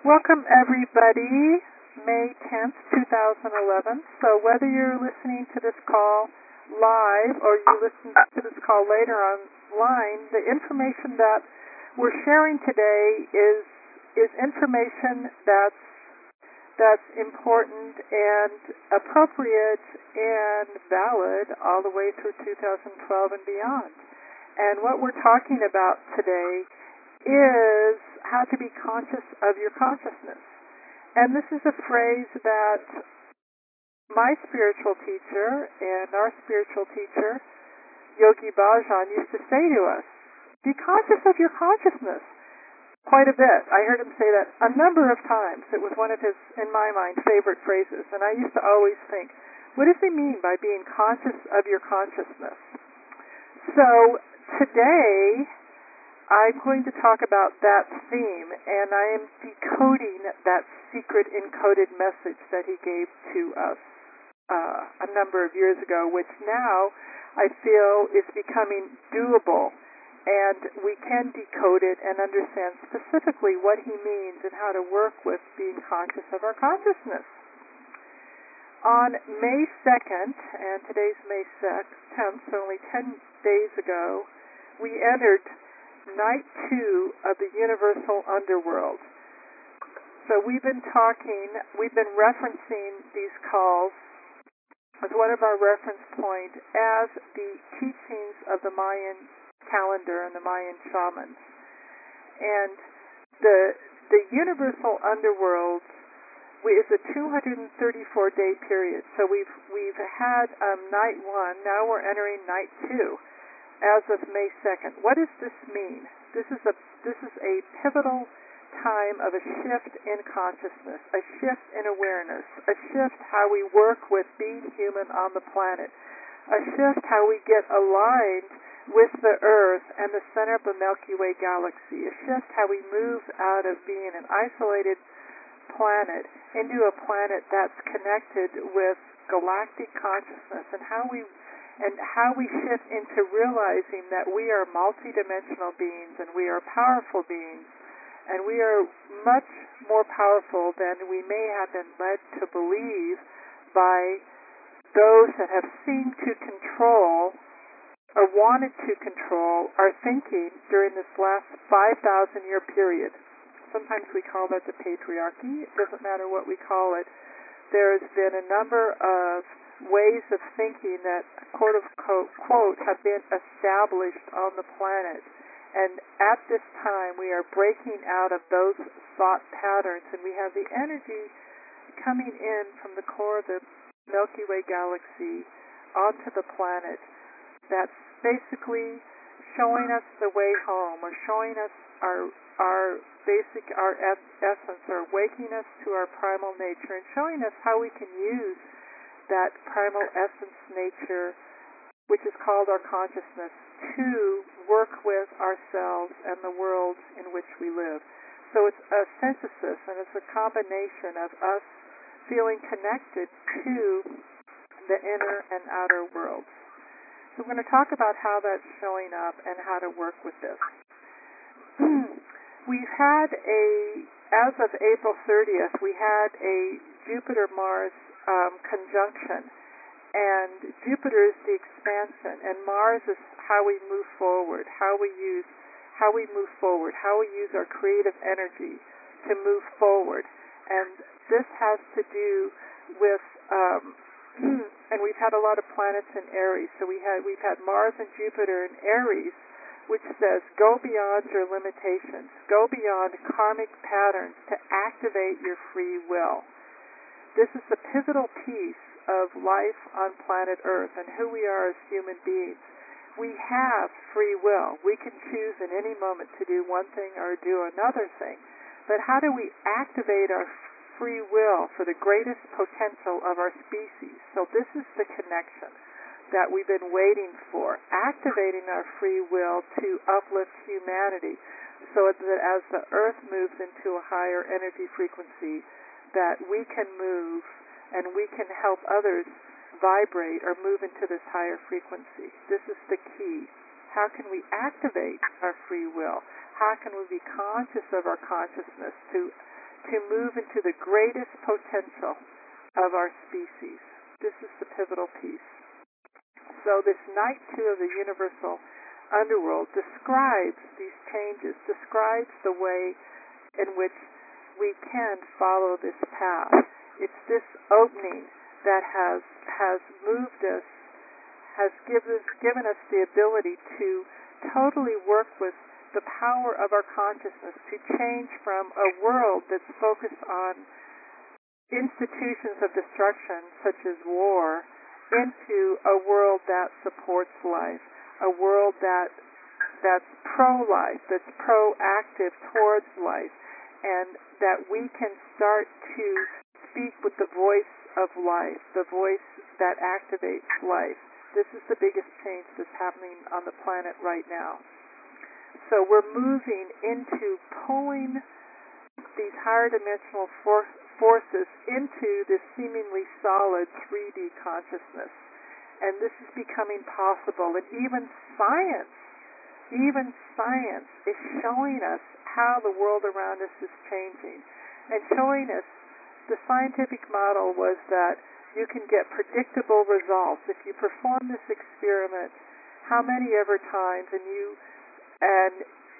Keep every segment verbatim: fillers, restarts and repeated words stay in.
Welcome, everybody. May tenth, twenty eleven. So whether you're listening to this call live or you listen to this call later online, the information that we're sharing today is is information that's that's important and appropriate and valid all the way through two thousand twelve and beyond. And what we're talking about today is how to be conscious of your consciousness. And this is a phrase that my spiritual teacher and our spiritual teacher, Yogi Bhajan, used to say to us, be conscious of your consciousness. Quite a bit. I heard him say that a number of times. It was one of his, in my mind, favorite phrases. And I used to always think, what does he mean by being conscious of your consciousness? So today, I'm going to talk about that theme, and I am decoding that secret encoded message that he gave to us uh, a number of years ago, which now I feel is becoming doable, and we can decode it and understand specifically what he means and how to work with being conscious of our consciousness. On May second, and today's May tenth, so only ten days ago, we entered night two of the universal underworld. So we've been talking, we've been referencing these calls as one of our reference points as the teachings of the Mayan calendar and the Mayan shamans. And the the universal underworld is a two hundred thirty-four day period. So we've we've had um, night one, now we're entering night two. As of May second. What does this mean? This is a this is a pivotal time of a shift in consciousness, a shift in awareness, a shift how we work with being human on the planet, a shift how we get aligned with the Earth and the center of the Milky Way galaxy, a shift how we move out of being an isolated planet into a planet that's connected with galactic consciousness, and how we and how we shift into realizing that we are multidimensional beings and we are powerful beings, and we are much more powerful than we may have been led to believe by those that have seemed to control or wanted to control our thinking during this last five thousand year period. Sometimes we call that the patriarchy. It doesn't matter what we call it. There has been a number of ways of thinking that, quote unquote, quote, have been established on the planet. And at this time, we are breaking out of those thought patterns, and we have the energy coming in from the core of the Milky Way galaxy onto the planet that's basically showing us the way home, or showing us our our basic, our essence, or waking us to our primal nature, and showing us how we can use that primal essence nature, which is called our consciousness, to work with ourselves and the world in which we live. So it's a synthesis, and it's a combination of us feeling connected to the inner and outer worlds. So we're going to talk about how that's showing up and how to work with this. We've had a, as of April thirtieth, we had a Jupiter-Mars um, conjunction, and Jupiter is the expansion, and Mars is how we move forward, how we use, how we move forward, how we use our creative energy to move forward. And this has to do with, um, and we've had a lot of planets in Aries. So we had we've had Mars and Jupiter in Aries, which says go beyond your limitations, go beyond karmic patterns to activate your free will. This is the pivotal piece of life on planet Earth and who we are as human beings. We have free will. We can choose at any moment to do one thing or do another thing. But how do we activate our free will for the greatest potential of our species? So this is the connection that we've been waiting for, activating our free will to uplift humanity so that as the Earth moves into a higher energy frequency, that we can move and we can help others vibrate or move into this higher frequency. This is the key. How can we activate our free will? How can we be conscious of our consciousness to to move into the greatest potential of our species. This is the pivotal piece. So this night two of the universal underworld describes these changes, describes the way in which we can follow this path. It's this opening that has has moved us, has given us, given us the ability to totally work with the power of our consciousness to change from a world that's focused on institutions of destruction, such as war, into a world that supports life, a world that that's pro-life, that's proactive towards life, and that we can start to speak with the voice of life, the voice that activates life. This is the biggest change that's happening on the planet right now. So we're moving into pulling these higher dimensional for- forces into this seemingly solid three D consciousness. And this is becoming possible. And even science, even science is showing us how the world around us is changing. And showing us, the scientific model was that you can get predictable results. If you perform this experiment how many ever times and you and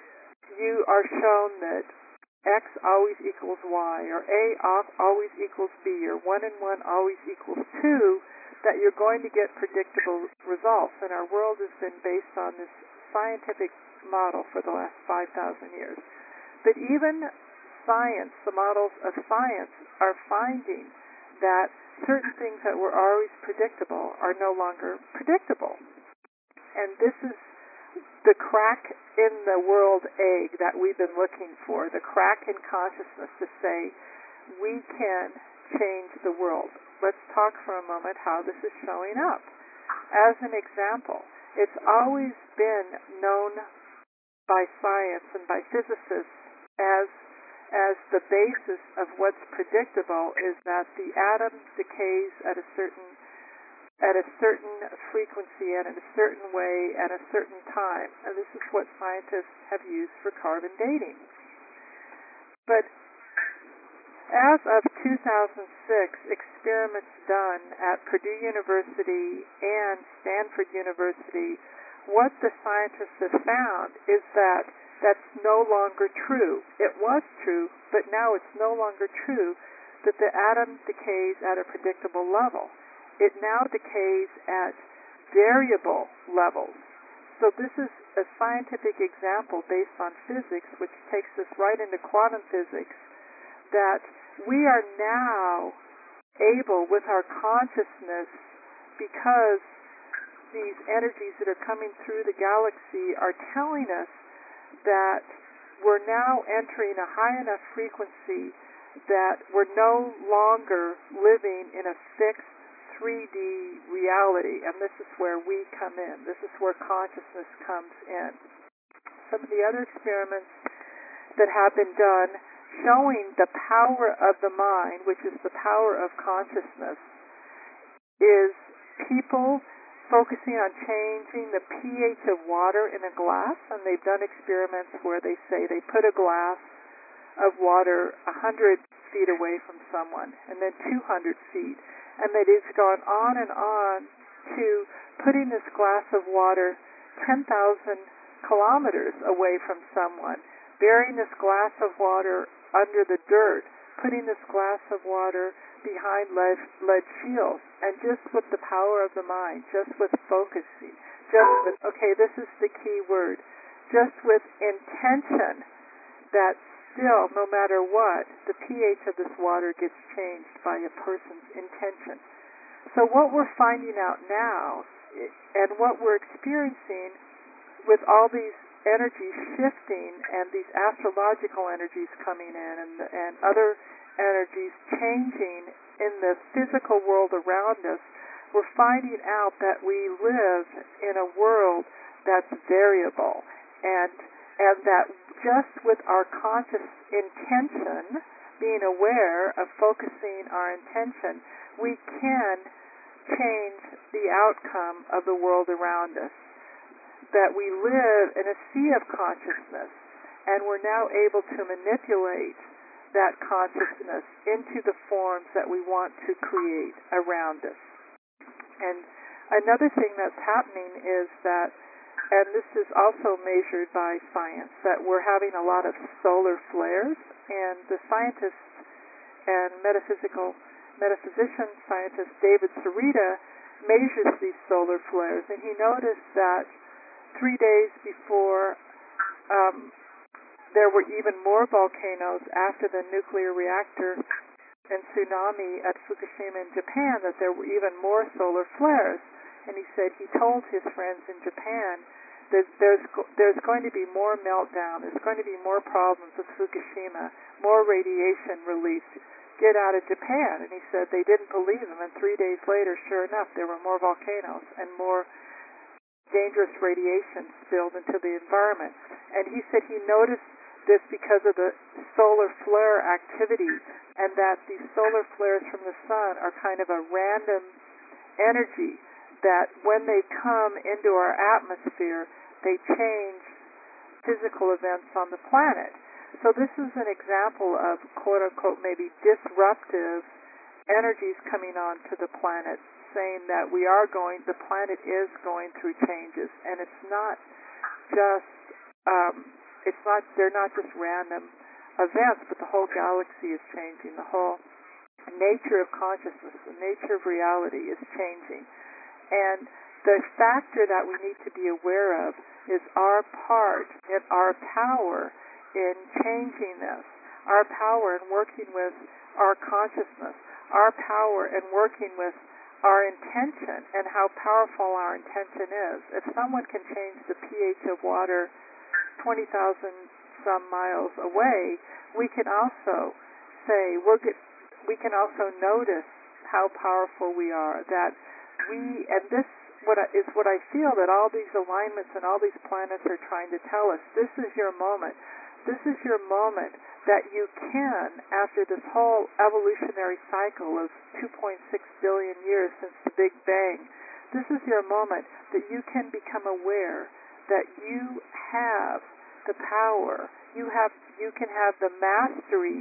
you are shown that X always equals Y, or A always equals B, or one and one always equals two, that you're going to get predictable results. And our world has been based on this scientific model for the last five thousand years. But even science, the models of science, are finding that certain things that were always predictable are no longer predictable. And this is the crack in the world egg that we've been looking for, the crack in consciousness to say, we can change the world. Let's talk for a moment how this is showing up. As an example, it's always been known by science and by physicists as as the basis of what's predictable is that the atom decays at a certain at a certain frequency and in a certain way at a certain time. And this is what scientists have used for carbon dating. But as of two thousand six, experiments done at Purdue University and Stanford University, what the scientists have found is that that's no longer true. It was true, but now it's no longer true that the atom decays at a predictable level. It now decays at variable levels. So this is a scientific example based on physics, which takes us right into quantum physics, that we are now able with our consciousness, because these energies that are coming through the galaxy are telling us that we're now entering a high enough frequency that we're no longer living in a fixed three D reality, and this is where we come in. This is where consciousness comes in. Some of the other experiments that have been done showing the power of the mind, which is the power of consciousness, is people focusing on changing the pH of water in a glass, and they've done experiments where they say they put a glass of water one hundred feet away from someone, and then two hundred feet, and that it's gone on and on to putting this glass of water ten thousand kilometers away from someone, burying this glass of water under the dirt, putting this glass of water behind lead, lead shields, and just with the power of the mind, just with focusing, just with, okay, this is the key word, just with intention, that still, no matter what, the pH of this water gets changed by a person's intention. So what we're finding out now, and what we're experiencing with all these energies shifting and these astrological energies coming in and, and other energies changing in the physical world around us, we're finding out that we live in a world that's variable, and and that just with our conscious intention, being aware of focusing our intention, we can change the outcome of the world around us. That we live in a sea of consciousness, and we're now able to manipulate that consciousness into the forms that we want to create around us. And another thing that's happening is that, and this is also measured by science, that we're having a lot of solar flares, and the scientists and metaphysical metaphysician scientist David Sarita measures these solar flares, and he noticed that three days before um, there were even more volcanoes after the nuclear reactor and tsunami at Fukushima in Japan, that there were even more solar flares. And he said he told his friends in Japan that there's there's going to be more meltdown, there's going to be more problems with Fukushima, more radiation released. Get out of Japan. And he said they didn't believe him, and three days later, sure enough, there were more volcanoes and more dangerous radiation spilled into the environment. And he said he noticed this because of the solar flare activity, and that these solar flares from the sun are kind of a random energy that when they come into our atmosphere, they change physical events on the planet. So this is an example of quote-unquote maybe disruptive energies coming onto the planet, saying that we are going, the planet is going through changes, and it's not just, um, it's not, they're not just random events, but the whole galaxy is changing. The whole nature of consciousness, the nature of reality is changing. And the factor that we need to be aware of is our part and our power in changing this, our power in working with our consciousness, our power in working with our intention and how powerful our intention is. If someone can change the pH of water twenty thousand some miles away, we can also say, we're good, we can also notice how powerful we are, that we, and this what I, is what I feel that all these alignments and all these planets are trying to tell us. This is your moment. This is your moment that you can, after this whole evolutionary cycle of two point six billion years since the Big Bang, this is your moment that you can become aware that you have the power, you have, you can have the mastery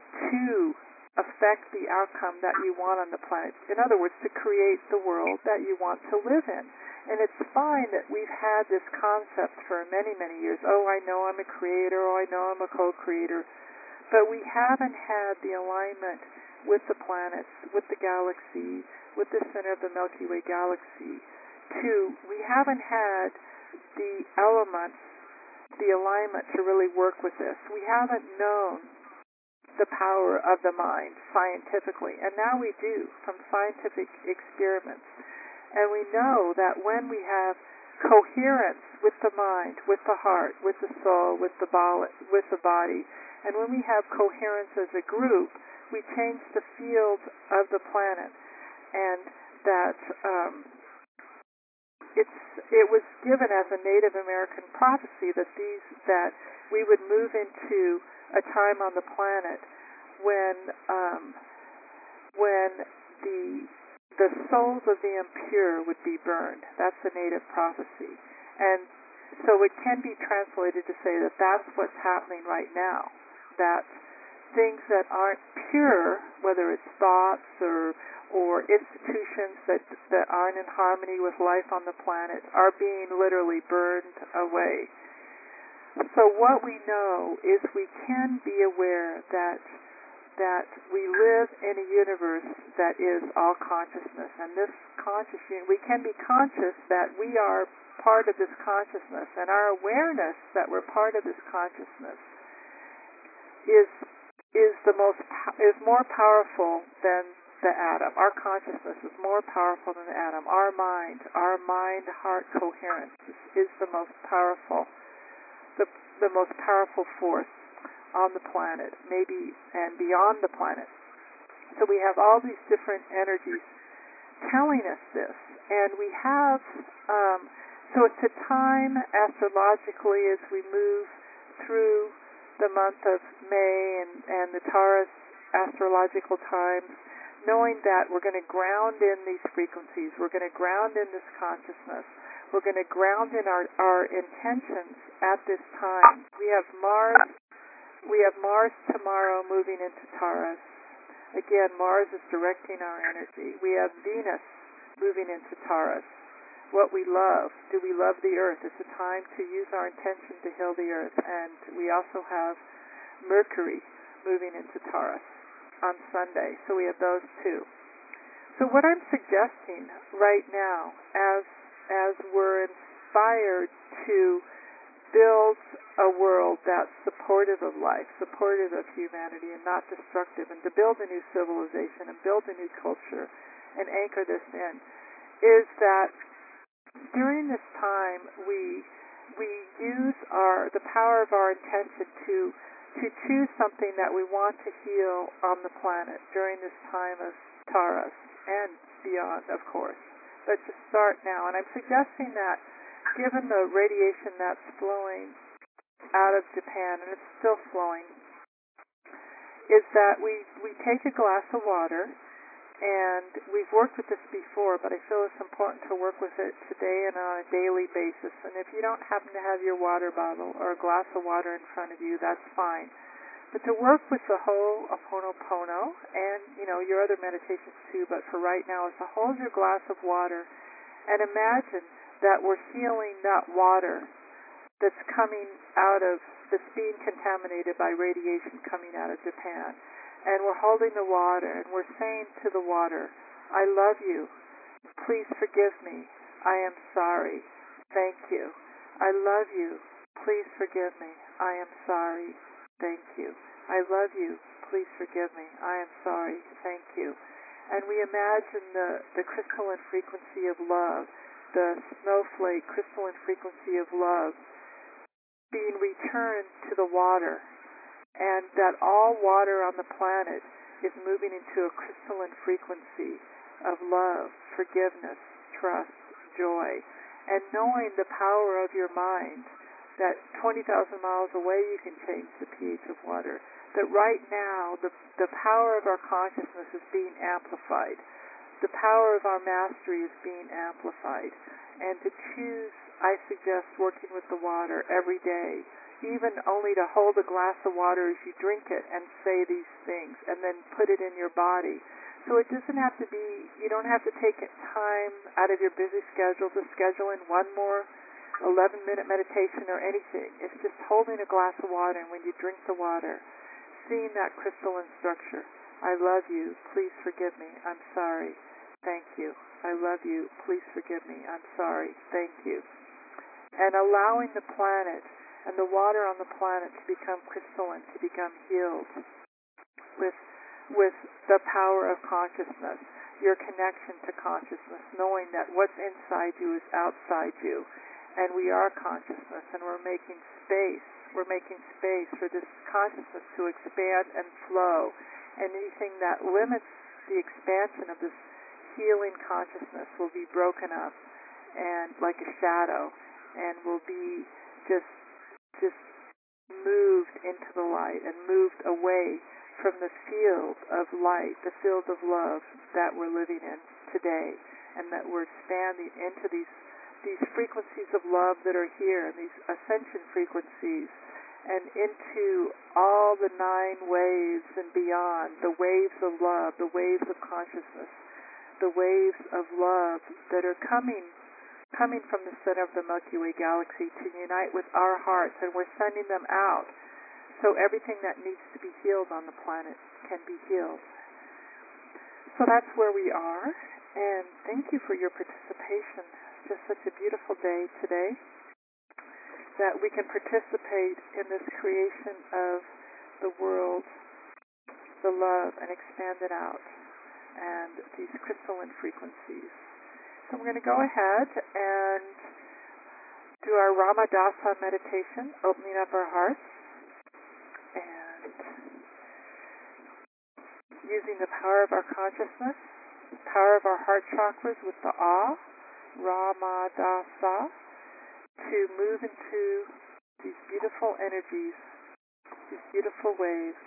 to affect the outcome that you want on the planet. In other words, to create the world that you want to live in. And it's fine that we've had this concept for many, many years. Oh, I know I'm a creator. Oh, I know I'm a co-creator. But we haven't had the alignment with the planets, with the galaxy, with the center of the Milky Way galaxy. To, we haven't had the elements, the alignment to really work with this. We haven't known the power of the mind scientifically, and now we do from scientific experiments. And we know that when we have coherence with the mind, with the heart, with the soul, with the body, with the body, and when we have coherence as a group, we change the field of the planet. And that um, it's it was given as a Native American prophecy that these that we would move into a time on the planet when um, when the the souls of the impure would be burned. That's the Native prophecy. And so it can be translated to say that that's what's happening right now, that things that aren't pure, whether it's thoughts or or institutions that that aren't in harmony with life on the planet, are being literally burned away. So what we know is we can be aware that that we live in a universe that is all consciousness, and this conscious we can be conscious that we are part of this consciousness, and our awareness that we're part of this consciousness is is the most is more powerful than the atom. Our consciousness is more powerful than the atom. Our mind, our mind-heart coherence is, is the most powerful, the the most powerful force on the planet, maybe and beyond the planet. So we have all these different energies telling us this, and we have. Um, so it's a time astrologically as we move through the month of May and, and the Taurus astrological times, knowing that we're going to ground in these frequencies, we're going to ground in this consciousness, we're going to ground in our, our intentions at this time. We have Mars we have Mars tomorrow moving into Taurus. Again, Mars is directing our energy. We have Venus moving into Taurus. What we love. Do we love the earth? It's a time to use our intention to heal the earth. And we also have Mercury moving into Taurus on Sunday. So we have those two. So what I'm suggesting right now, as as we're inspired to build a world that's supportive of life, supportive of humanity, and not destructive, and to build a new civilization and build a new culture and anchor this in, is that during this time we we use our the power of our intention to to choose something that we want to heal on the planet during this time of Taurus and beyond, of course. But to start now, and I'm suggesting that given the radiation that's flowing out of Japan, and it's still flowing, is that we, we take a glass of water, and we've worked with this before, but I feel it's important to work with it today and on a daily basis. And if you don't happen to have your water bottle or a glass of water in front of you, that's fine. But to work with the Ho'oponopono and, you know, your other meditations too, but for right now, is to hold your glass of water and imagine that we're healing that water that's coming out of, that's being contaminated by radiation coming out of Japan. And we're holding the water, and we're saying to the water, I love you. Please forgive me. I am sorry. Thank you. I love you. Please forgive me. I am sorry. Thank you. I love you. Please forgive me. I am sorry. Thank you. And we imagine the, the crystalline frequency of love, the snowflake crystalline frequency of love being returned to the water, and that all water on the planet is moving into a crystalline frequency of love, forgiveness, trust, joy, and knowing the power of your mind, that twenty thousand miles away you can change the pH of water, that right now the, the power of our consciousness is being amplified, the power of our mastery is being amplified, and to choose, I suggest working with the water every day, even only to hold a glass of water as you drink it and say these things, and then put it in your body. So it doesn't have to be, you don't have to take time out of your busy schedule to schedule in one more eleven-minute meditation or anything. It's just holding a glass of water, and when you drink the water, seeing that crystalline structure. I love you. Please forgive me. I'm sorry. Thank you. I love you. Please forgive me. I'm sorry. Thank you. And allowing the planet and the water on the planet to become crystalline, to become healed with with the power of consciousness, your connection to consciousness, knowing that what's inside you is outside you, and we are consciousness, and we're making space, we're making space for this consciousness to expand and flow, and anything that limits the expansion of this healing consciousness will be broken up, and like a shadow, and will be just just moved into the light and moved away from the field of light, the field of love that we're living in today, and that we're expanding into these these frequencies of love that are here, and these ascension frequencies, and into all the nine waves and beyond, the waves of love, the waves of consciousness, the waves of love that are coming coming from the center of the Milky Way galaxy to unite with our hearts, and we're sending them out so everything that needs to be healed on the planet can be healed. So that's where we are, and thank you for your participation. Just such a beautiful day today that we can participate in this creation of the world, the love, and expand it out, and these crystalline frequencies. So we're going to go ahead and do our Ramadasa meditation, opening up our hearts, and using the power of our consciousness, the power of our heart chakras with the Ah, Ramadasa, to move into these beautiful energies, these beautiful waves.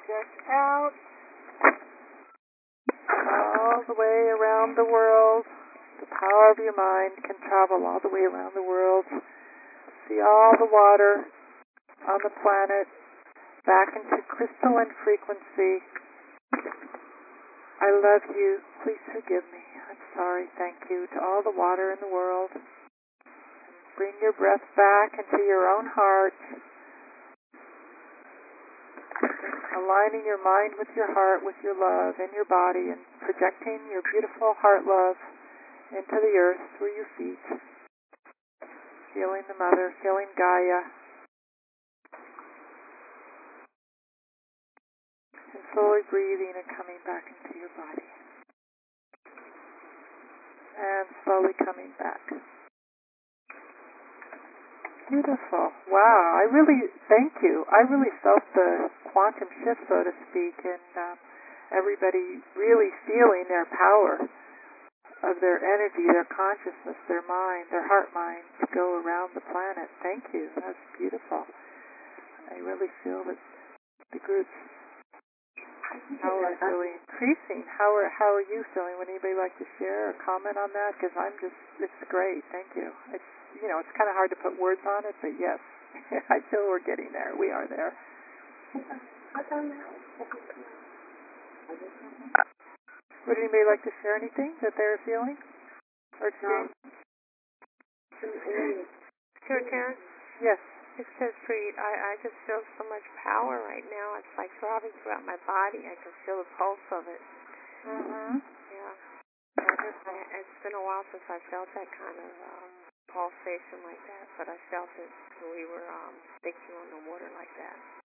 Stretch out. All the way around the world. The power of your mind can travel all the way around the world. See all the water on the planet back into crystalline frequency. I love you. Please forgive me. I'm sorry. Thank you to all the water in the world. Bring your breath back into your own heart. Aligning your mind with your heart, with your love and your body, and projecting your beautiful heart love into the earth through your feet. Feeling the Mother, feeling Gaia. And slowly breathing and coming back into your body. And slowly coming back. Beautiful. Wow. I really, thank you. I really felt the quantum shift, so to speak, and um, everybody really feeling their power of their energy, their consciousness, their mind, their heart mind to go around the planet. Thank you. That's beautiful. I really feel that the group's power is really increasing. How are how are you feeling? Would anybody like to share or comment on that? Because I'm just, it's great. Thank you. It's, you know, it's kind of hard to put words on it, but yes, I feel we're getting there. We are there. Would anybody like to share anything that they're feeling or experiencing? Sure, Karen. Yes. It says, Preet, I, I just feel so much power right now. It's like throbbing throughout my body. I can feel the pulse of it. Mm-hmm. Yeah. I, it's been a while since I felt that kind of um, pulsation like that, but I felt it when we were um, thinking on the water like that.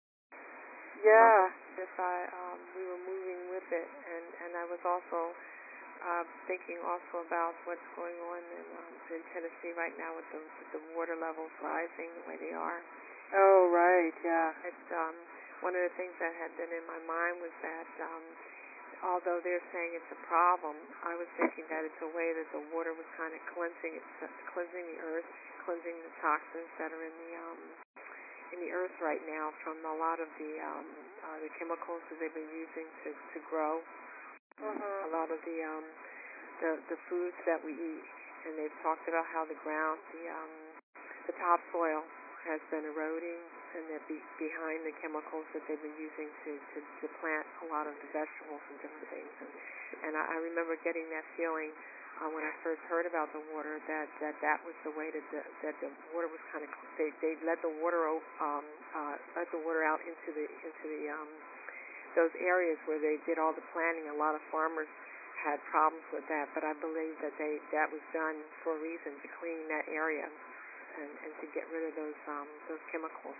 Yeah. Um, just I, um, we were moving with it, and, and I was also uh, thinking also about what's going on in, um, in Tennessee right now with the, with the water levels rising the way they are. Oh, right, yeah. It's, um, one of the things that had been in my mind was that um, although they're saying it's a problem, I was thinking that it's a way that the water was kind of cleansing, it's uh, cleansing the earth, cleansing the toxins that are in the um, in the earth right now from a lot of the um, uh, the chemicals that they've been using to, to grow. Mm-hmm. A lot of the um, the the foods that we eat, and they've talked about how the ground, the um, the topsoil has been eroding, and they're be, behind the chemicals that they've been using to, to, to plant a lot of the vegetables and different things. And, and I, I remember getting that feeling uh, when I first heard about the water that that, that was the way that the, that the water was kind of they they let the water um, uh, let the water out into the into the um, those areas where they did all the planting. A lot of farmers had problems with that, but I believe that they that was done for a reason, to clean that area and, and to get rid of those um, those chemicals.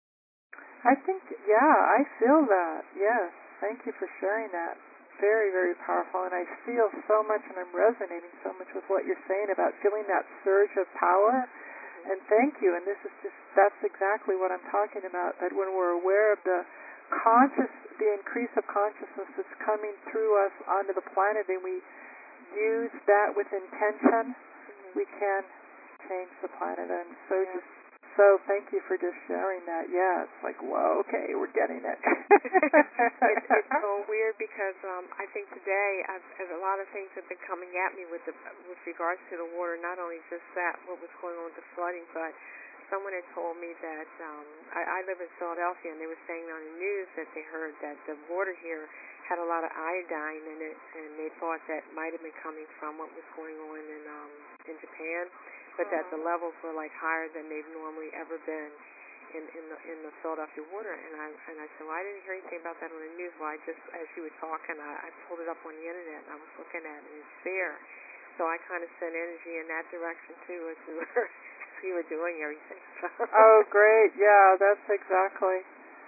I think, yeah, I feel that. Yes. Thank you for sharing that. Very, very powerful. And I feel so much, and I'm resonating so much with what you're saying about feeling that surge of power. And thank you. And this is just, that's exactly what I'm talking about, that when we're aware of the conscious, the increase of consciousness that's coming through us onto the planet, and we use that with intention, mm-hmm. we can change the planet. And so yeah. just So thank you for just sharing that. Yeah, it's like, whoa, okay, we're getting it. it's, it's so weird because um, I think today I've, I've, a lot of things have been coming at me with the, with regards to the water. Not only just that, what was going on with the flooding, but someone had told me that um, I, I live in Philadelphia, and they were saying on the news that they heard that the water here had a lot of iodine in it, and they thought that might have been coming from what was going on in um, in Japan. But that the levels were like higher than they've normally ever been in, in the in the Philadelphia water. And I and I said, well, I didn't hear anything about that on the news. Well, I just, as you were talking, I, I pulled it up on the internet, and I was looking at it, and it's there. So I kind of sent energy in that direction too, as we were as we were doing everything. So. Oh, great! Yeah, that's exactly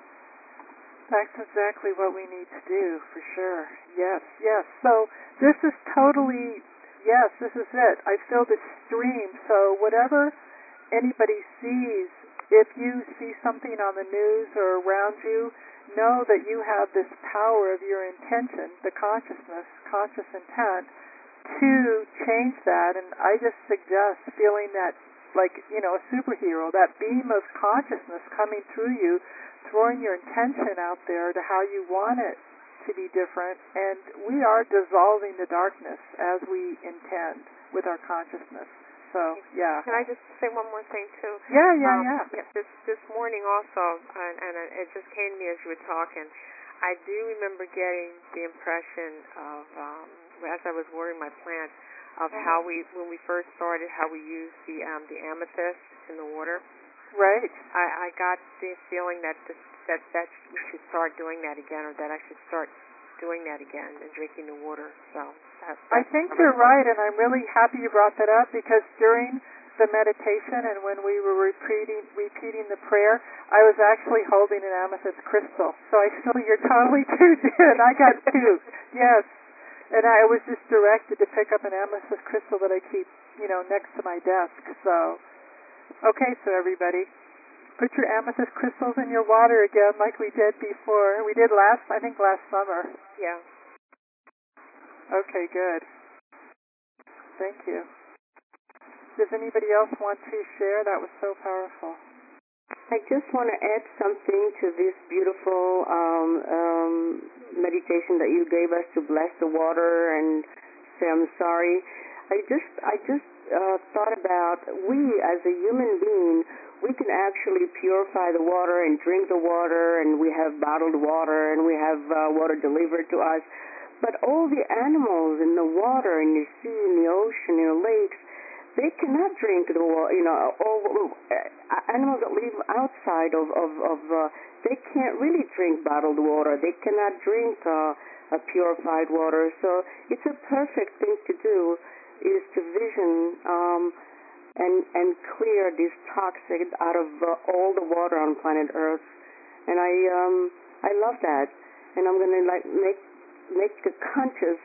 that's exactly what we need to do for sure. Yes, yes. So this is totally. Yes, this is it. I feel the stream. So whatever anybody sees, if you see something on the news or around you, know that you have this power of your intention, the consciousness, conscious intent, to change that. And I just suggest feeling that, like, you know, a superhero, that beam of consciousness coming through you, throwing your intention out there to how you want it to be different, and we are dissolving the darkness as we intend with our consciousness. So, yeah. Can I just say one more thing, too? Yeah, yeah, um, yeah. yeah. This, this morning also, and, and it just came to me as you were talking, I do remember getting the impression of, um, as I was watering my plants, of mm-hmm. how we, when we first started, how we used the um, the amethyst in the water. Right. I, I got the feeling that this, that that we should start doing that again, or that I should start doing that again and drinking the water. So that, I think you're right, and I'm really happy you brought that up, because during the meditation and when we were repeating repeating the prayer, I was actually holding an amethyst crystal. So I feel you're totally tuned in. I got two. Yes. And I was just directed to pick up an amethyst crystal that I keep, you know, next to my desk. So, okay, so everybody, put your amethyst crystals in your water again like we did before. We did last, I think last summer. Yeah. Okay, good. Thank you. Does anybody else want to share? That was so powerful. I just want to add something to this beautiful um, um, meditation that you gave us to bless the water and say I'm sorry. I just, I just uh, thought about we as a human being, we can actually purify the water and drink the water, and we have bottled water and we have uh, water delivered to us. But all the animals in the water, in the sea, in the ocean, in the lakes, they cannot drink the water. You know, all uh, animals that live outside of of, of uh, they can't really drink bottled water. They cannot drink uh, a purified water. So it's a perfect thing to do, is to vision um, and and clear these toxins out of uh, all the water on planet Earth. And I um I love that, and I'm gonna like make make a conscious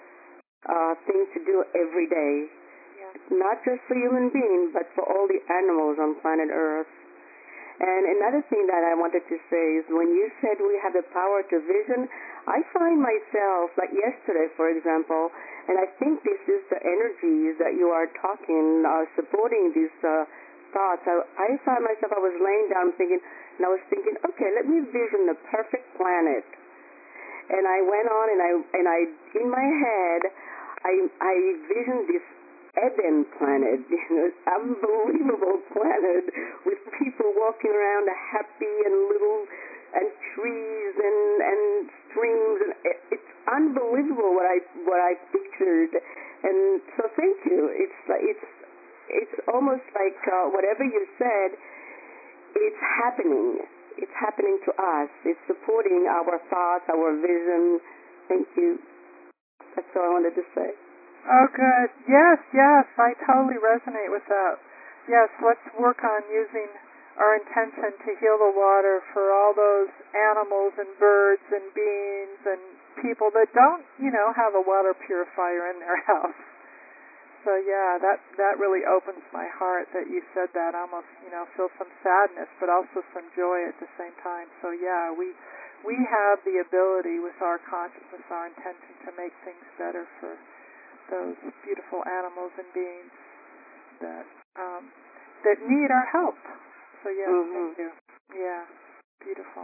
uh, thing to do every day. Not just for human beings, but for all the animals on planet Earth. And another thing that I wanted to say is when you said we have the power to vision, I find myself, like yesterday, for example, and I think this is the energies that you are talking, uh, supporting these uh, thoughts. I, I found myself, I was laying down thinking, and I was thinking, okay, let me vision the perfect planet. And I went on, and I, and I, in my head, I, I visioned this Eden planet, you know, this unbelievable planet with people walking around happy and little, and trees and and streams, and it, it's unbelievable what I what I pictured. And so thank you. It's like it's it's almost like uh, whatever you said, it's happening. It's happening to us. It's supporting our thoughts, our vision. Thank you. That's all I wanted to say. Oh, good. Yes, yes, I totally resonate with that. Yes, let's work on using our intention to heal the water for all those animals and birds and beings and people that don't, you know, have a water purifier in their house. So, yeah, that that really opens my heart that you said that. I almost, you know, feel some sadness, but also some joy at the same time. So, yeah, we we have the ability with our consciousness, our intention, to make things better for those beautiful animals and beings that um, that need our help. So yes, mm-hmm. Thank you. Yeah, beautiful.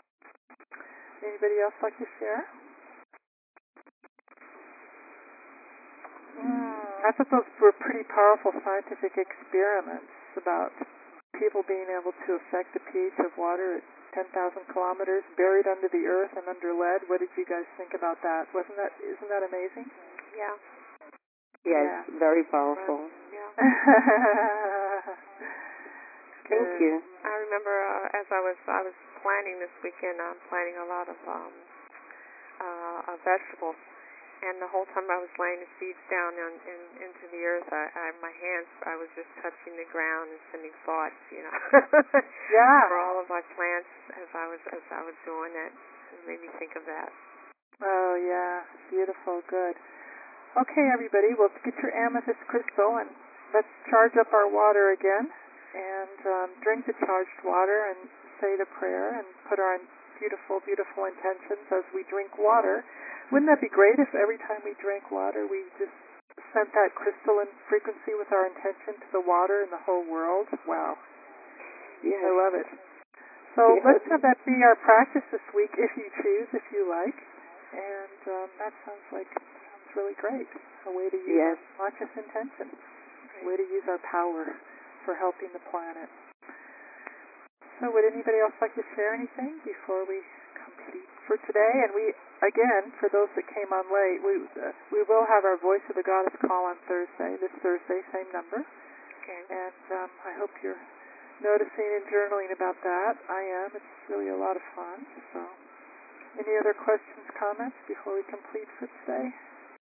Anybody else like to share? Mm, I thought those were pretty powerful scientific experiments about people being able to affect the pH of water at ten thousand kilometers, buried under the earth and under lead. What did you guys think about that? Wasn't that isn't that amazing? Yeah. Yes, yeah. very powerful. Yeah. Thank you. I remember uh, as I was I was planning this weekend, I'm planting a lot of um, uh, uh, vegetables, and the whole time I was laying the seeds down in, in, into the earth, I, I my hands I was just touching the ground and sending thoughts, you know, yeah, for all of my plants as I was as I was doing it. It made me think of that. Oh yeah, beautiful, good. Okay, everybody, well, get your amethyst crystal and let's charge up our water again and um, drink the charged water and say the prayer and put our beautiful, beautiful intentions as we drink water. Wouldn't that be great if every time we drank water we just sent that crystalline frequency with our intention to the water and the whole world? Wow. Yes. I love it. So yes. let's have that be our practice this week, if you choose, if you like. And um, that sounds like sounds really great. A way to use Yes. our conscious intention. A way to use our power for helping the planet. So would anybody else like to share anything before we complete for today? And we, again, for those that came on late, we uh, we will have our Voice of the Goddess call on Thursday, this Thursday, same number. Okay. And um, I hope you're noticing and journaling about that. I am. It's really a lot of fun. So any other questions, comments before we complete for today?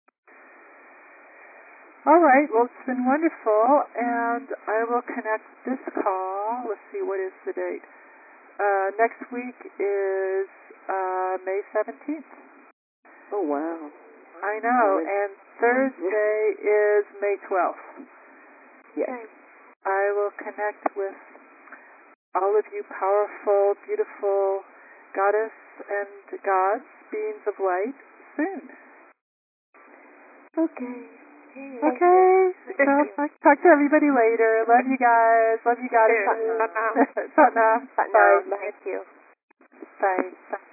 All right. Well, it's been wonderful, and I will connect this call. Let's see, what is the date? Uh, next week is uh, May seventeenth. Oh, wow. I know. And Thursday is May twelfth. Yes. Okay. I will connect with all of you powerful, beautiful goddess and gods, beings of light, soon. Okay. Okay. So talk, talk to everybody later. Love you guys. Love you, goddess. Satnam. Satnam. Satnam. Bye. Thank you. Bye. Bye.